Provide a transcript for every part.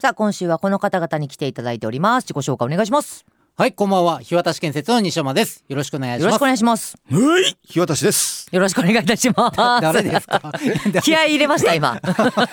さあ今週はこの方々に来ていただいております。自己紹介お願いします。 はい、こんばんは。日渡建設の西山です。よろしくお願いします。 よろしくお願いします。 はい、日渡です。 よろしくお願いいたします。 誰ですか？ 気合い入れました今。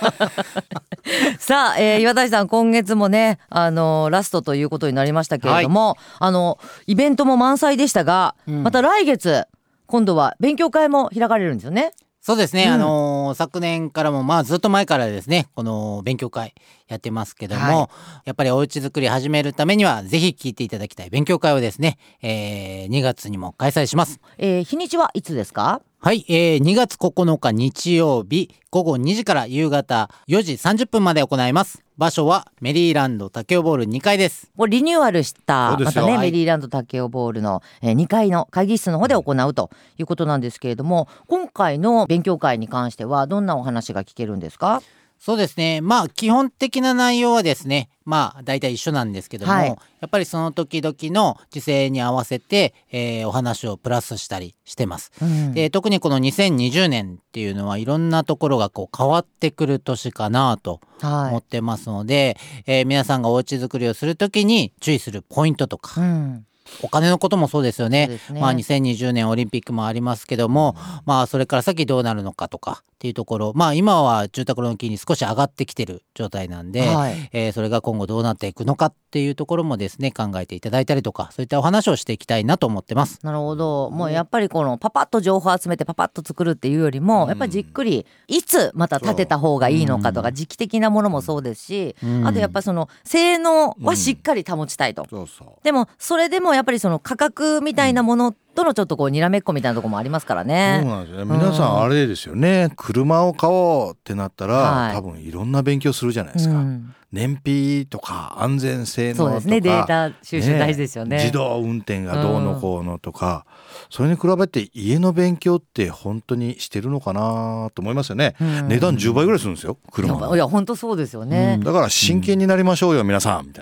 さあ、岩谷さん、今月もねラストということになりましたけれども、イベントも満載でしたが、また来月今度は勉強会も開かれるんですよね。 そうですね、昨年からもずっと前からですね、この勉強会やってますけども、やっぱりおうち作り始めるためにはぜひ聞いていただきたい勉強会をですね、2月にも開催します。 日にちはいつですか？ はい、2月9日日曜日午後2時から夕方4時30分まで行います。場所はメリーランド竹雄ボール2階です。 もうリニューアルしたまたね、 はい、 メリーランド竹雄ボールの2階の会議室の方で行うということなんですけれども、今回の勉強会に関してはどんなお話が聞けるんですか？ そうですね、基本的な内容はですね、大体一緒なんですけども、やっぱりその時々の時勢に合わせて、お話をプラスしたりしてます。で、特にこの2020年っていうのはいろんなところが変わってくる年かなと思ってますので、皆さんがお家作りをする時に注意するポイントとか、お金のこともそうですよね。2020年オリンピックもありますけども、それから先どうなるのかとかっていうところ、今は住宅ローン金利少し上がってきてる状態なんで、それが今後どうなっていくのかっていうところもですね、考えていただいたりとか、そういったお話をしていきたいなと思ってます。 なるほど。もうやっぱりこのパパッと情報集めてパパッと作るっていうよりも、やっぱりじっくりいつまた建てた方がいいのかとか、時期的なものもそうですし、あとやっぱその性能はしっかり保ちたいと。でもそれでもやっぱりその価格みたいなものとのちょっとにらめっこみたいなところもありますからね。 そうなんですよね。皆さんあれですよね、車を買おうってなったら、多分いろんな勉強するじゃないですか。燃費とか安全性能とか、 そうですね、データ収集大事ですよね。 自動運転がどうのこうのとか、それに比べて家の勉強って本当にしてるのかなと思いますよね。値段10倍ぐらいするんですよ、車の。 いや本当そうですよね。 だから真剣になりましょうよ、皆さんみたい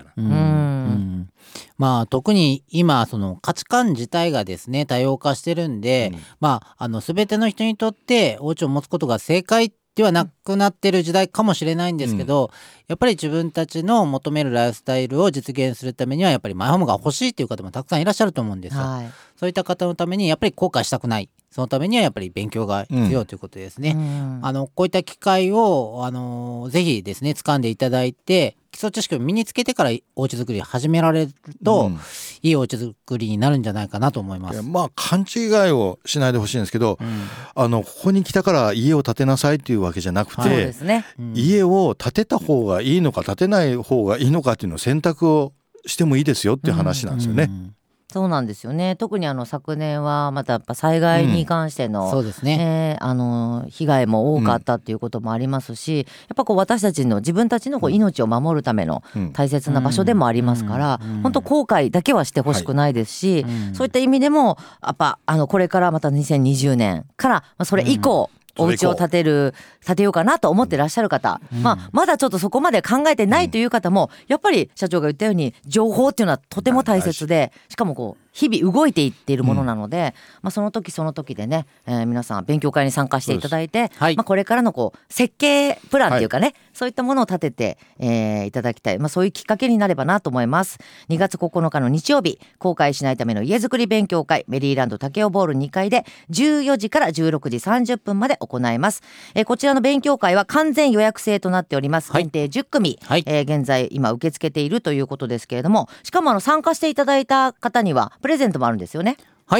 な。 特に今その価値観自体がですね多様化してるんで、全ての人にとってお家を持つことが正解ではなくなってる時代かもしれないんですけど、やっぱり自分たちの求めるライフスタイルを実現するためにはやっぱりマイホームが欲しいという方もたくさんいらっしゃると思うんですよ。そういった方のためにやっぱり後悔したくない、そのためにはやっぱり勉強が必要ということですね。こういった機会をぜひですね掴んでいただいて、基礎知識を身につけてからお家作りを始められると、いいお家作りになるんじゃないかなと思います。 勘違いをしないでほしいんですけど、ここに来たから家を建てなさいっていうわけじゃなくて、家を建てた方がいいのか建てない方がいいのかっていうのを選択をしてもいいですよっていう話なんですよね。 そうなんですよね。特に昨年はまたやっぱ災害に関しての、 そうですね、 被害も多かったっていうこともありますし、やっぱ私たちの自分たちの命を守るための大切な場所でもありますから、本当後悔だけはしてほしくないですし、そういった意味でもやっぱこれからまた2020年からそれ以降、お家を建てようかなと思ってらっしゃる方、まだちょっとそこまで考えてないという方も、やっぱり社長が言ったように情報っていうのはとても大切で、しかも日々動いていっているものなので、その時その時でね、皆さん勉強会に参加していただいて、これからの設計プランっていうかね、そういったものを立てて、いただきたい、そういうきっかけになればなと思います。2月9日の日曜日、後悔しないための家づくり勉強会、メリーランド竹雄ボール2階で14時から16時30分まで行います。こちらの勉強会は完全予約制となっております。限定10組、現在今受け付けているということですけれども、しかも参加していただいた方にはプレゼントもあるんですよね。 はい、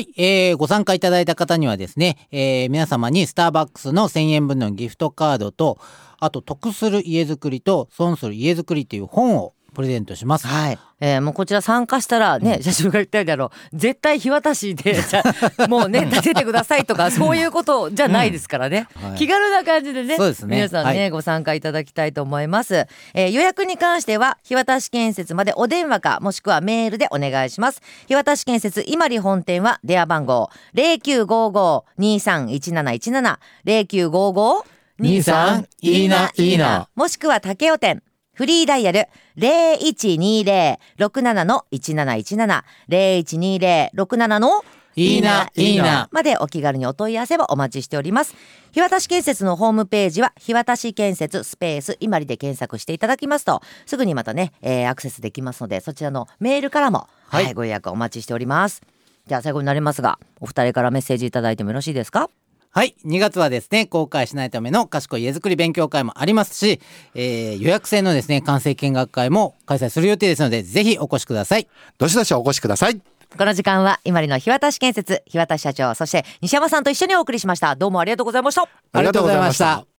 ご参加いただいた方にはですね、皆様にスターバックスの1000円分のギフトカードと、あと得する家づくりと損する家づくりという本をプレゼントします。 もうこちら参加したらね、社長が言ったように絶対日渡しでもうね建ててくださいとかそういうことじゃないですからね、気軽な感じでね、皆さんね、ご参加いただきたいと思います。予約に関しては日渡建設までお電話かもしくはメールでお願いします。日渡建設今里本店は電話番号 0955-231717 0955-23 いいないいな、 もしくは竹雄店フリーダイヤル 0120-67-1717 0120-67-17 いいないいなまでお気軽にお問い合わせをお待ちしております。日渡建設のホームページは日渡建設スペースいまりで検索していただきますとすぐにまたね、アクセスできますので、そちらのメールからも、ご予約お待ちしております。じゃあ最後になりますが、お二人からメッセージいただいてもよろしいですか？ はい、2月はですね、後悔しないための賢い家づくり勉強会もありますし、予約制のですね、完成見学会も開催する予定ですので、ぜひお越しください。 どしどしお越しください。 この時間は今里の日渡建設日渡社長、そして西山さんと一緒にお送りしました。どうもありがとうございました。 ありがとうございました。